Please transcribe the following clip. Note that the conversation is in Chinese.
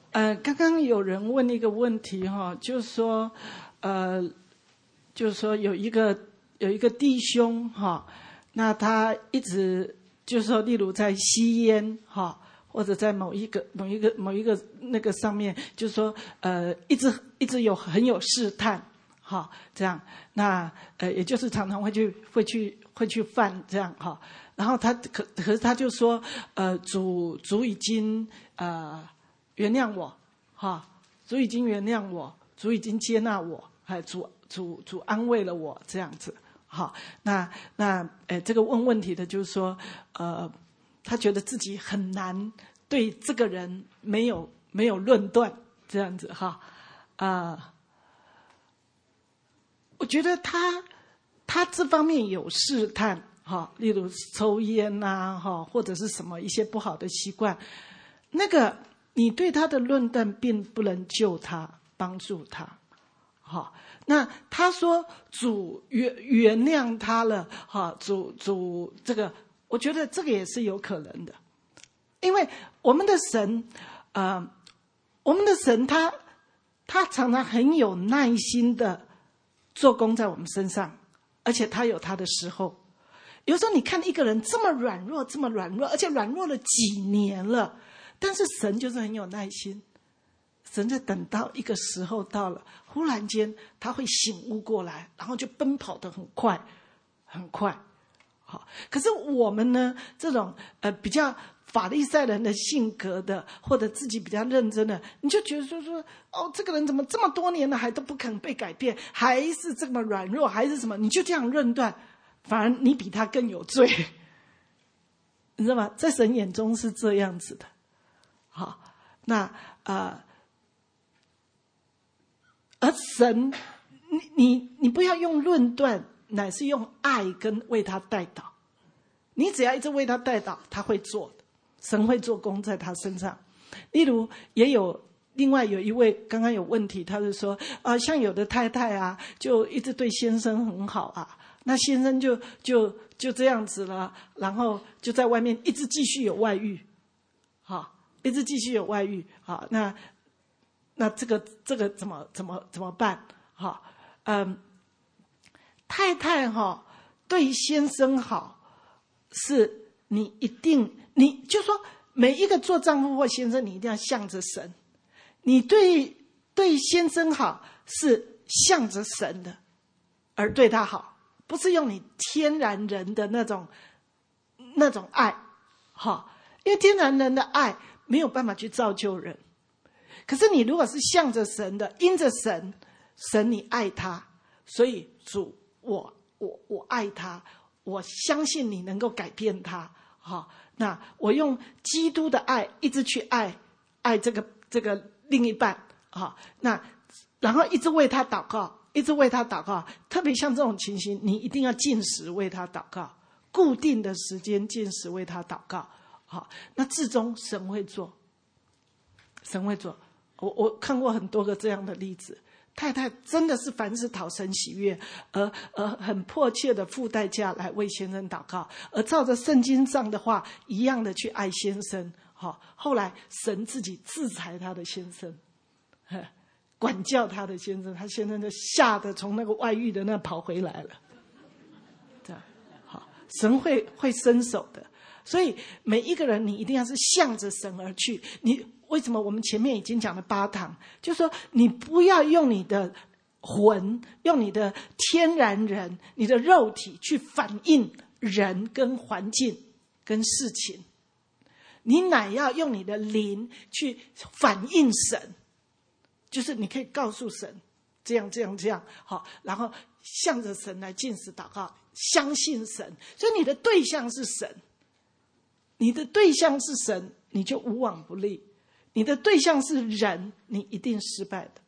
刚刚有人问一个问题哈，就是说有一个弟兄哈，那他一直就是说，例如在吸烟哈，或者在某一个那个上面，就是说一直很有试探哈，这样，那也就是常常会去犯这样哈，然后可是他就说主已经原谅我哈，主已经原谅我，主已经接纳我，主安慰了我这样子。好，那这个问问题的就是说，他觉得自己很难对这个人没有论断这样子哈，我觉得他这方面有试探哈，例如抽烟啊哈，或者是什么一些不好的习惯，那个你对他的论断并不能救他，帮助他，好。那他说主原谅他了，哈，主这个，我觉得这个也是有可能的，因为我们的神他常常很有耐心的做工在我们身上，而且他有他的时候。有时候你看一个人这么软弱，而且软弱了几年了，但是神就是很有耐心。神在等到一个时候到了，忽然间他会醒悟过来，然后就奔跑得很快很快。好，可是我们呢，这种比较法利赛人的性格的，或者自己比较认真的，你就觉得说哦，这个人怎么这么多年了还都不肯被改变，还是这么软弱，还是什么，你就这样论断，反而你比他更有罪，你知道吗？在神眼中是这样子的。好，那而神，你不要用论断，乃是用爱跟为他代祷。你只要一直为他代祷，他会做的，神会做工在他身上。例如，另外有一位刚刚有问题，他就说像有的太太啊，就一直对先生很好啊，那先生就这样子了，然后就在外面一直继续有外遇，好，一直继续有外遇，好，那这个怎么办？哈，太太哈对先生好，是你就说每一个做丈夫或先生，你一定要向着神。你对先生好是向着神的，而对他好，不是用你天然人的那种爱，哈，因为天然人的爱没有办法去造就人。可是你如果是向着神的，因着神你爱他，所以主我爱他，我相信你能够改变他，好，那我用基督的爱一直去爱这个另一半，好，那然后一直为他祷告，特别像这种情形，你一定要禁食为他祷告，固定的时间禁食为他祷告，好，那至终神会做。我看过很多个这样的例子，太太真的是凡事讨神喜悦，而很迫切的付代价来为先生祷告，而照着圣经上的话一样的去爱先生。好，后来神自己制裁他的先生，管教他的先生，他先生就吓得从那个外遇的那跑回来了。这样，好，神会伸手的。所以每一个人你一定要是向着神而去。你为什么我们前面已经讲了8堂，就是说你不要用你的魂，用你的天然人，你的肉体去反映人跟环境跟事情，你乃要用你的灵去反映神，就是你可以告诉神这样好，然后向着神来禁食祷告，相信神。所以你的对象是神，你就无往不利。你的对象是人，你一定失败的。